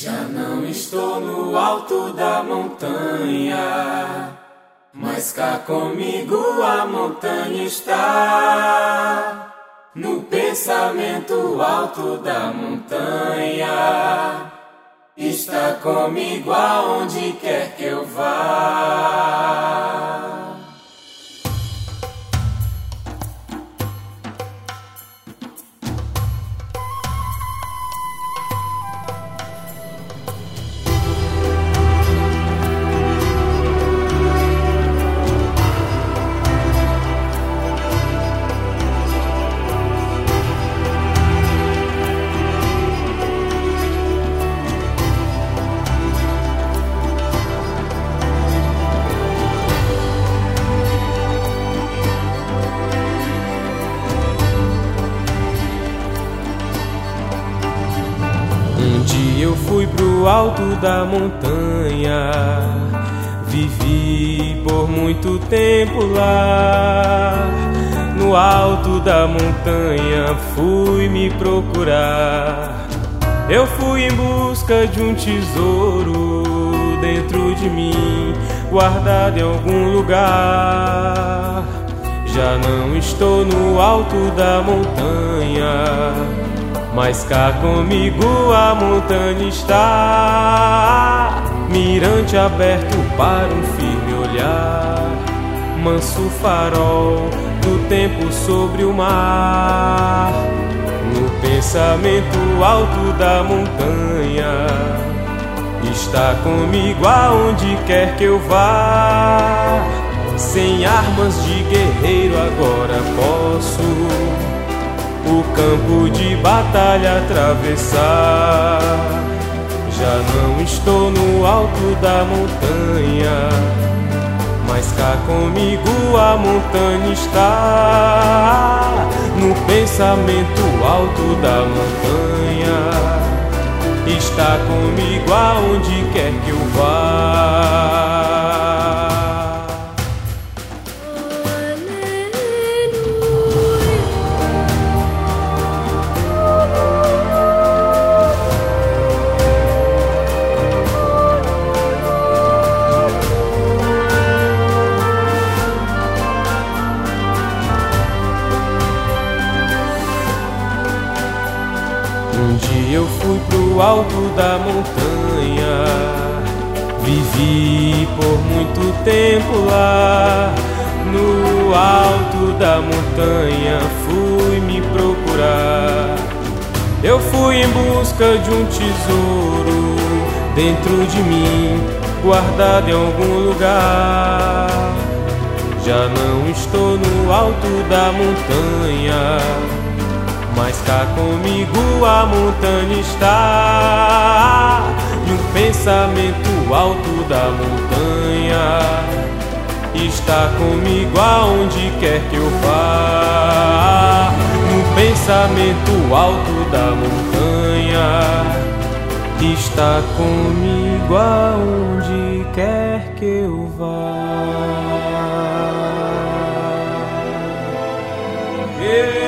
Já não estou no alto da montanha, mas cá comigo a montanha está. No pensamento alto da montanha, está comigo aonde quer que eu vá. Um dia eu fui pro alto da montanha, vivi por muito tempo lá. No alto da montanha fui me procurar. Eu fui em busca de um tesouro dentro de mim, guardado em algum lugar. Já não estou no alto da montanha, mas cá comigo a montanha está. Mirante aberto para um firme olhar, manso farol do tempo sobre o mar. No pensamento alto da montanha, está comigo aonde quer que eu vá. Sem armas de guerreiro agora posso o campo de batalha atravessar. Já não estou no alto da montanha, mas cá comigo a montanha está. No pensamento alto da montanha, está comigo aonde quer que eu vá. Um dia eu fui pro alto da montanha, vivi por muito tempo lá. No alto da montanha fui me procurar. Eu fui em busca de um tesouro dentro de mim, guardado em algum lugar. Já não estou no alto da montanha, mas cá comigo a montanha está. No pensamento alto da montanha, está comigo aonde quer que eu vá. No pensamento alto da montanha, está comigo aonde quer que eu vá.